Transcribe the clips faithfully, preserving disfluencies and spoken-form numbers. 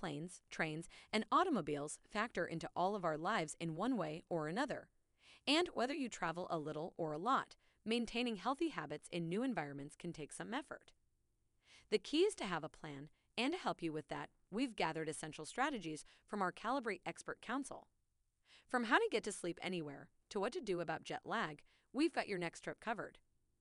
planes, trains, and automobiles factor into all of our lives in one way or another. And whether you travel a little or a lot, maintaining healthy habits in new environments can take some effort. The key is to have a plan, and to help you with that, we've gathered essential strategies from our Calibrate Expert Council. From how to get to sleep anywhere to what to do about jet lag, we've got your next trip covered.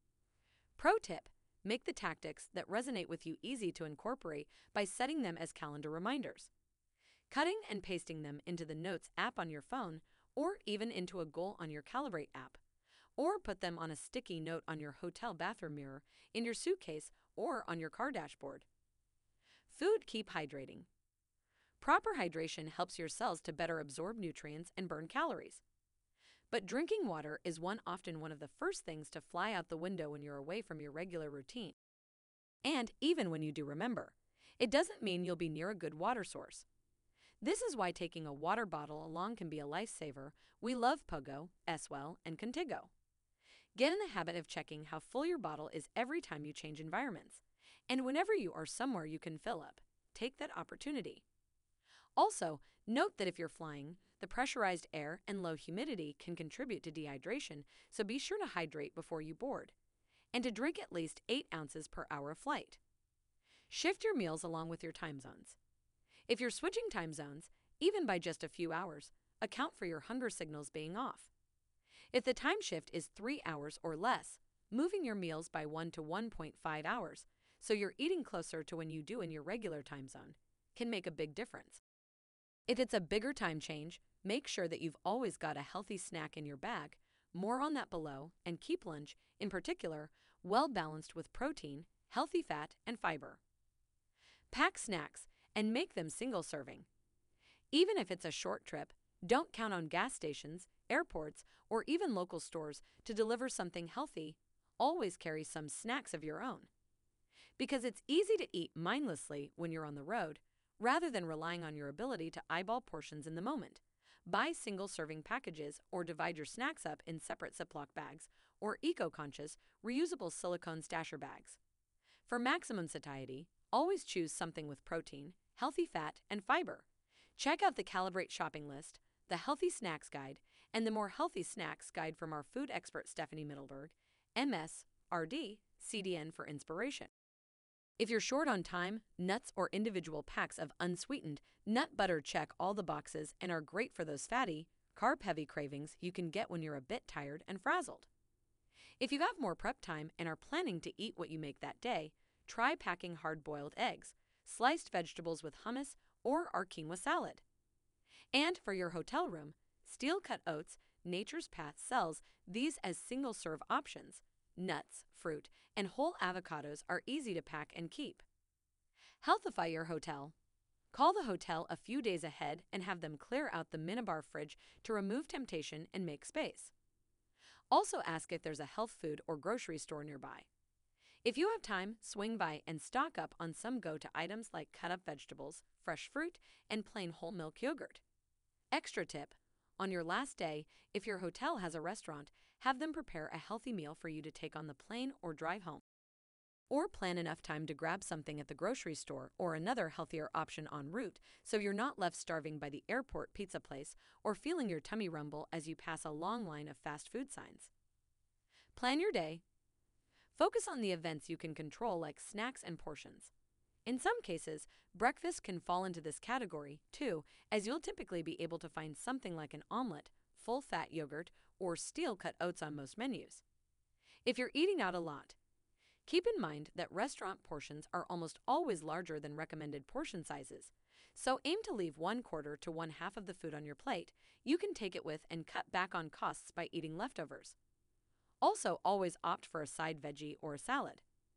Pro tip: make the tactics that resonate with you easy to incorporate by setting them as calendar reminders. Cutting and pasting them into the Notes app on your phone, or even into a goal on your Calibrate app. Or put them on a sticky note on your hotel bathroom mirror, in your suitcase, or on your car dashboard. Food: keep hydrating. Proper hydration helps your cells to better absorb nutrients and burn calories. But drinking water is one often one of the first things to fly out the window when you're away from your regular routine. And even when you do remember, it doesn't mean you'll be near a good water source. This is why taking a water bottle along can be a lifesaver. We love Pogo, Eswell, and Contigo. Get in the habit of checking how full your bottle is every time you change environments. And whenever you are somewhere you can fill up, take that opportunity. Also, note that if you're flying, the pressurized air and low humidity can contribute to dehydration, so be sure to hydrate before you board. And to drink at least eight ounces per hour of flight. Shift your meals along with your time zones. If you're switching time zones, even by just a few hours, account for your hunger signals being off. If the time shift is three hours or less, moving your meals by one to one point five hours, so you're eating closer to when you do in your regular time zone, can make a big difference. If it's a bigger time change, make sure that you've always got a healthy snack in your bag. More on that below, and keep lunch, in particular, well balanced with protein, healthy fat, and fiber. Pack snacks and make them single serving. Even if it's a short trip, don't count on gas stations, airports, or even local stores to deliver something healthy. Always carry some snacks of your own. Because it's easy to eat mindlessly when you're on the road, rather than relying on your ability to eyeball portions in the moment. Buy single-serving packages or divide your snacks up in separate Ziploc bags or eco-conscious, reusable silicone stasher bags. For maximum satiety, always choose something with protein, healthy fat, and fiber. Check out the Calibrate shopping list, the Healthy Snacks Guide, and the More Healthy Snacks Guide from our food expert Stephanie Middleberg, M S, R D, C D N for inspiration. If you're short on time, nuts or individual packs of unsweetened nut butter check all the boxes and are great for those fatty, carb-heavy cravings you can get when you're a bit tired and frazzled. If you have more prep time and are planning to eat what you make that day, try packing hard-boiled eggs, sliced vegetables with hummus, or our quinoa salad. And for your hotel room, steel-cut oats, Nature's Path sells these as single-serve options. Nuts, fruit, and whole avocados are easy to pack and keep. Healthify your hotel. Call the hotel a few days ahead and have them clear out the minibar fridge to remove temptation and make space. Also ask if there's a health food or grocery store nearby. If you have time, swing by and stock up on some go-to items like cut-up vegetables, fresh fruit, and plain whole milk yogurt. Extra tip: on your last day, if your hotel has a restaurant, have them prepare a healthy meal for you to take on the plane or drive home. Or plan enough time to grab something at the grocery store or another healthier option en route so you're not left starving by the airport pizza place or feeling your tummy rumble as you pass a long line of fast food signs. Plan your day. Focus on the events you can control, like snacks and portions. In some cases, breakfast can fall into this category, too, as you'll typically be able to find something like an omelet, full-fat yogurt, or steel-cut oats on most menus. If you're eating out a lot, keep in mind that restaurant portions are almost always larger than recommended portion sizes, so aim to leave one quarter to one half of the food on your plate. You can take it with and cut back on costs by eating leftovers. Also, always opt for a side veggie or a salad.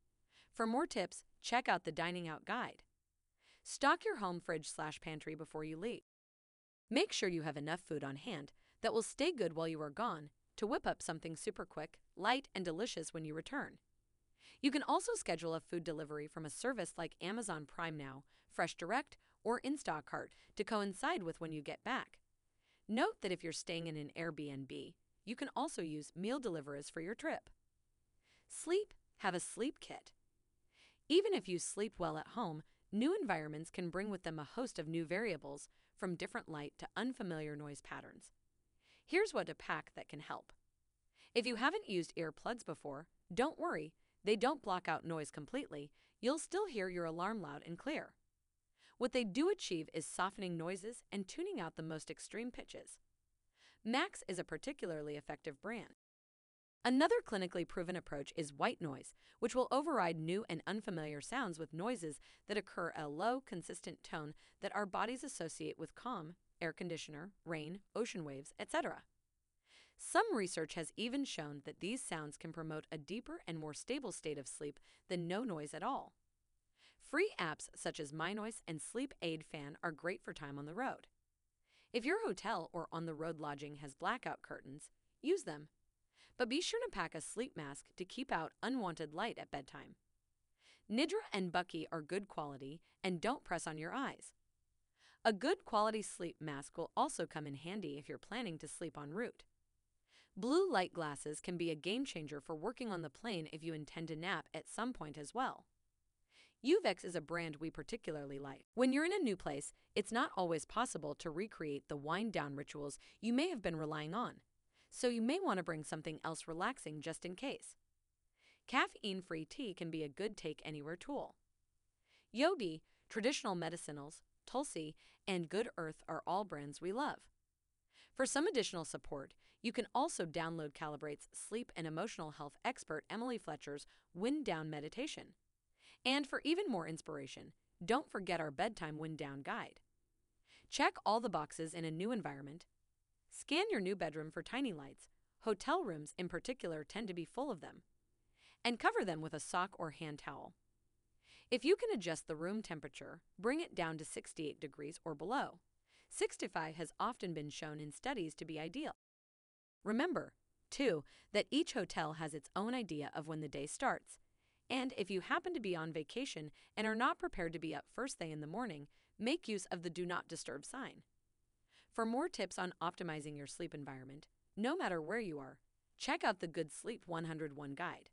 For more tips, check out the Dining Out Guide. Stock your home fridge slash pantry before you leave. Make sure you have enough food on hand that will stay good while you are gone to whip up something super quick, light, and delicious when you return. You can also schedule a food delivery from a service like Amazon Prime Now, Fresh Direct, or Instacart to coincide with when you get back. Note that if you're staying in an Airbnb, you can also use meal deliverers for your trip. Sleep: have a sleep kit. Even if you sleep well at home, New environments can bring with them a host of new variables, from different light to unfamiliar noise patterns. Here's what to pack that can help. If you haven't used earplugs before, don't worry, they don't block out noise completely. You'll still hear your alarm loud and clear. What they do achieve is softening noises and tuning out the most extreme pitches. Max is a particularly effective brand. Another clinically proven approach is white noise, which will override new and unfamiliar sounds with noises that occur at a low, consistent tone that our bodies associate with calm, air conditioner, rain, ocean waves, et cetera. Some research has even shown that these sounds can promote a deeper and more stable state of sleep than no noise at all. Free apps such as MyNoise and Sleep Aid Fan are great for time on the road. If your hotel or on-the-road lodging has blackout curtains, use them. But be sure to pack a sleep mask to keep out unwanted light at bedtime. Nidra and Bucky are good quality and don't press on your eyes. A good quality sleep mask will also come in handy if you're planning to sleep en route. Blue light glasses can be a game changer for working on the plane if you intend to nap at some point as well. Uvex is a brand we particularly like. When you're in a new place, it's not always possible to recreate the wind-down rituals you may have been relying on, so you may want to bring something else relaxing just in case. Caffeine-free tea can be a good take-anywhere tool. Yogi, traditional medicinals, Tulsi, and Good Earth are all brands we love. For some additional support, you can also download Calibrate's sleep and emotional health expert Emily Fletcher's Wind Down Meditation. And for even more inspiration, don't forget our bedtime wind down guide. Check all the boxes in a new environment. Scan your new bedroom for tiny lights. Hotel rooms in particular tend to be full of them. And cover them with a sock or hand towel. If you can adjust the room temperature, bring it down to sixty-eight degrees or below. sixty-five has often been shown in studies to be ideal. Remember, too, that each hotel has its own idea of when the day starts. And if you happen to be on vacation and are not prepared to be up first thing in the morning, make use of the Do Not Disturb sign. For more tips on optimizing your sleep environment, no matter where you are, check out the Good Sleep one oh one guide.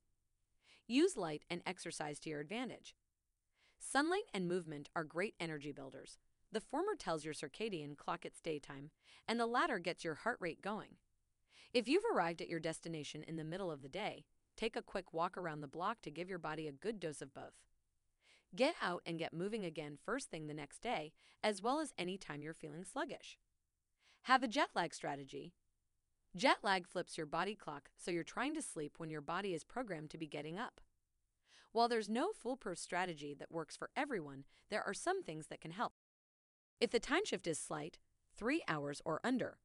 Use light and exercise to your advantage. Sunlight and movement are great energy builders. The former tells your circadian clock its daytime, and the latter gets your heart rate going. If you've arrived at your destination in the middle of the day, take a quick walk around the block to give your body a good dose of both. Get out and get moving again first thing the next day, as well as any time you're feeling sluggish. Have a jet lag strategy. Jet lag flips your body clock, so you're trying to sleep when your body is programmed to be getting up. While there's no foolproof strategy that works for everyone, there are some things that can help. If the time shift is slight, three hours or under,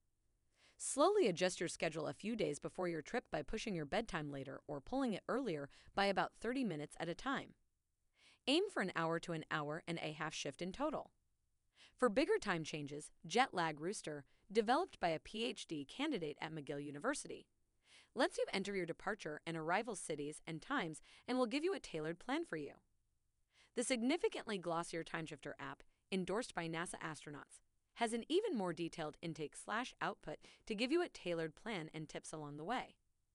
slowly adjust your schedule a few days before your trip by pushing your bedtime later or pulling it earlier by about thirty minutes at a time. Aim for an hour to an hour and a half shift in total. For bigger time changes, Jet Lag Rooster, developed by a P H D candidate at McGill University, lets you enter your departure and arrival cities and times and will give you a tailored plan for you. The significantly glossier Timeshifter app, endorsed by NASA astronauts, has an even more detailed intake slash output to give you a tailored plan and tips along the way.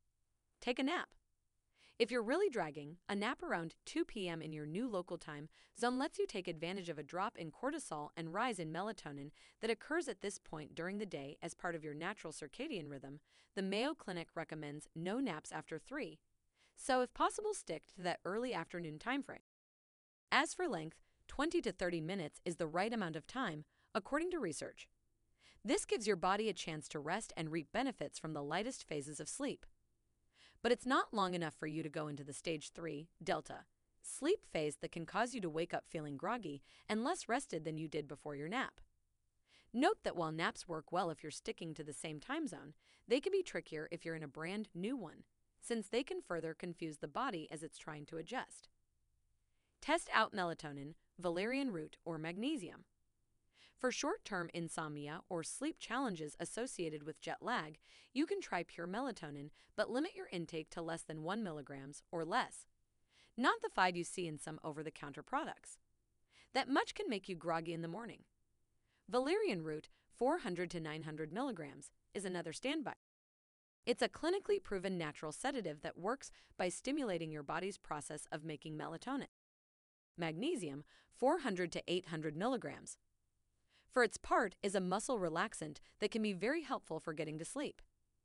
Take a nap. If you're really dragging, a nap around two p m in your new local time zone lets you take advantage of a drop in cortisol and rise in melatonin that occurs at this point during the day as part of your natural circadian rhythm. The Mayo Clinic recommends no naps after three, so if possible stick to that early afternoon time frame. As for length, twenty to thirty minutes is the right amount of time, according to research. This gives your body a chance to rest and reap benefits from the lightest phases of sleep. But it's not long enough for you to go into the stage three, delta, sleep phase that can cause you to wake up feeling groggy and less rested than you did before your nap. Note that while naps work well if you're sticking to the same time zone, they can be trickier if you're in a brand new one, since they can further confuse the body as it's trying to adjust. Test out melatonin, valerian root, or magnesium. For short-term insomnia or sleep challenges associated with jet lag, you can try pure melatonin, but limit your intake to less than one milligrams or less, not the five you see in some over-the-counter products. That much can make you groggy in the morning. Valerian root, four hundred to nine hundred milligrams, is another standby. It's a clinically proven natural sedative that works by stimulating your body's process of making melatonin. Magnesium, four hundred to eight hundred milligrams. For its part is a muscle relaxant that can be very helpful for getting to sleep.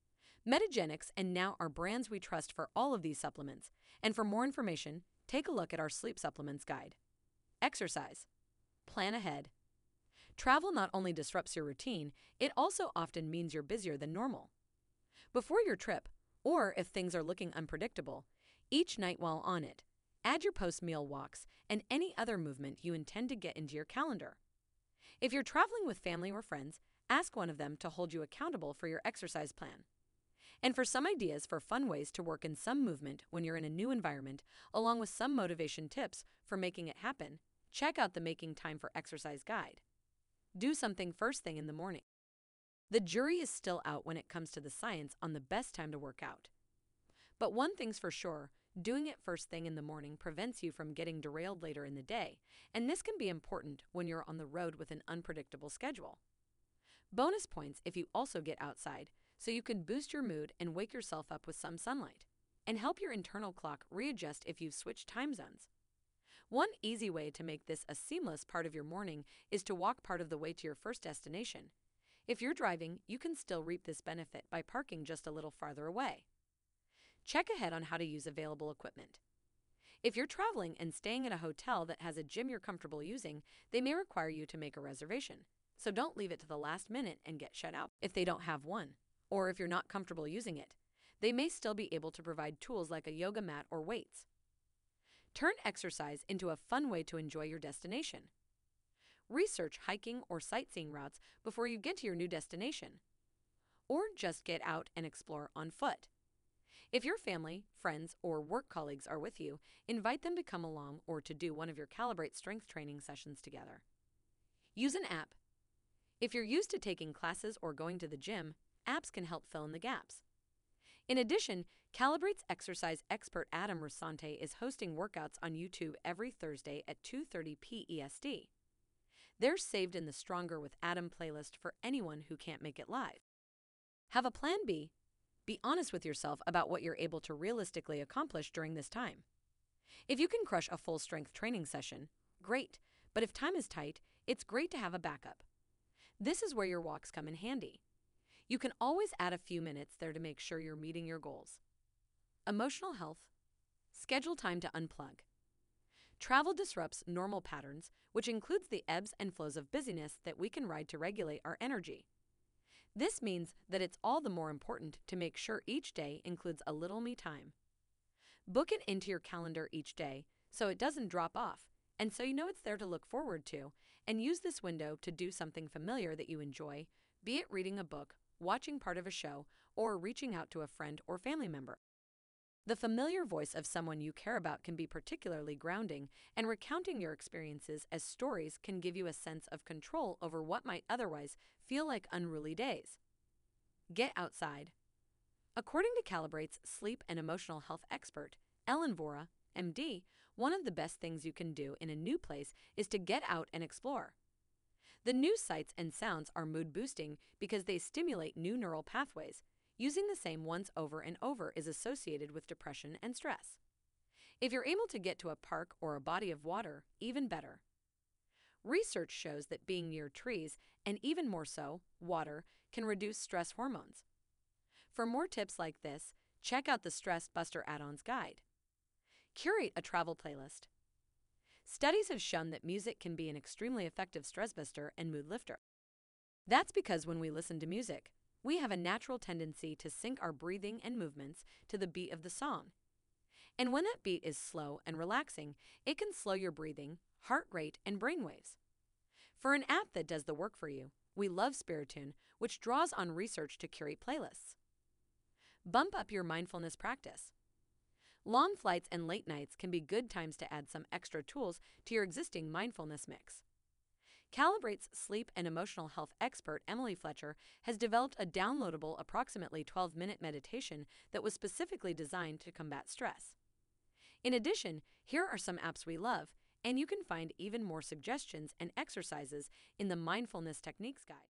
Metagenics and Now are brands we trust for all of these supplements, and for more information, take a look at our sleep supplements guide. Exercise. Plan ahead. Travel not only disrupts your routine, it also often means you're busier than normal. Before your trip, or if things are looking unpredictable, each night while on it, add your post-meal walks and any other movement you intend to get into your calendar. If you're traveling with family or friends, ask one of them to hold you accountable for your exercise plan. And for some ideas for fun ways to work in some movement when you're in a new environment, along with some motivation tips for making it happen, check out the Making Time for Exercise guide. Do something first thing in the morning. The jury is still out when it comes to the science on the best time to work out. But one thing's for sure, doing it first thing in the morning prevents you from getting derailed later in the day, and this can be important when you're on the road with an unpredictable schedule. Bonus points if you also get outside, so you can boost your mood and wake yourself up with some sunlight, and help your internal clock readjust if you've switched time zones. One easy way to make this a seamless part of your morning is to walk part of the way to your first destination. If you're driving, you can still reap this benefit by parking just a little farther away. Check ahead on how to use available equipment. If you're traveling and staying at a hotel that has a gym you're comfortable using, they may require you to make a reservation. So don't leave it to the last minute and get shut out if they don't have one, or if you're not comfortable using it. They may still be able to provide tools like a yoga mat or weights. Turn exercise into a fun way to enjoy your destination. Research hiking or sightseeing routes before you get to your new destination. Or just get out and explore on foot. If your family, friends, or work colleagues are with you, invite them to come along or to do one of your Calibrate strength training sessions together. Use an app. If you're used to taking classes or going to the gym, apps can help fill in the gaps. In addition, Calibrate's exercise expert Adam Rasante is hosting workouts on YouTube every Thursday at two thirty p m E S T. They're saved in the Stronger with Adam playlist for anyone who can't make it live. Have a plan B. Be honest with yourself about what you're able to realistically accomplish during this time. If you can crush a full strength training session, great, but if time is tight, it's great to have a backup. This is where your walks come in handy. You can always add a few minutes there to make sure you're meeting your goals. Emotional health. Schedule time to unplug. Travel disrupts normal patterns, which includes the ebbs and flows of busyness that we can ride to regulate our energy. This means that it's all the more important to make sure each day includes a little me time. Book it into your calendar each day so it doesn't drop off, and so you know it's there to look forward to, and use this window to do something familiar that you enjoy, be it reading a book, watching part of a show, or reaching out to a friend or family member. The familiar voice of someone you care about can be particularly grounding, and recounting your experiences as stories can give you a sense of control over what might otherwise feel like unruly days. Get outside. According to Calibrate's sleep and emotional health expert, Ellen Vora, M D, one of the best things you can do in a new place is to get out and explore. The new sights and sounds are mood-boosting because they stimulate new neural pathways. Using the same ones over and over is associated with depression and stress. If you're able to get to a park or a body of water, even better. Research shows that being near trees, and even more so, water, can reduce stress hormones. For more tips like this, check out the Stress Buster Add-ons guide. Curate a travel playlist. Studies have shown that music can be an extremely effective stress buster and mood lifter. That's because when we listen to music, we have a natural tendency to sync our breathing and movements to the beat of the song. And when that beat is slow and relaxing, it can slow your breathing, heart rate, and brainwaves. For an app that does the work for you, we love Spiritune, which draws on research to curate playlists. Bump up your mindfulness practice. Long flights and late nights can be good times to add some extra tools to your existing mindfulness mix. Calibrate's sleep and emotional health expert Emily Fletcher has developed a downloadable approximately twelve minute meditation that was specifically designed to combat stress. In addition, here are some apps we love, and you can find even more suggestions and exercises in the Mindfulness Techniques Guide.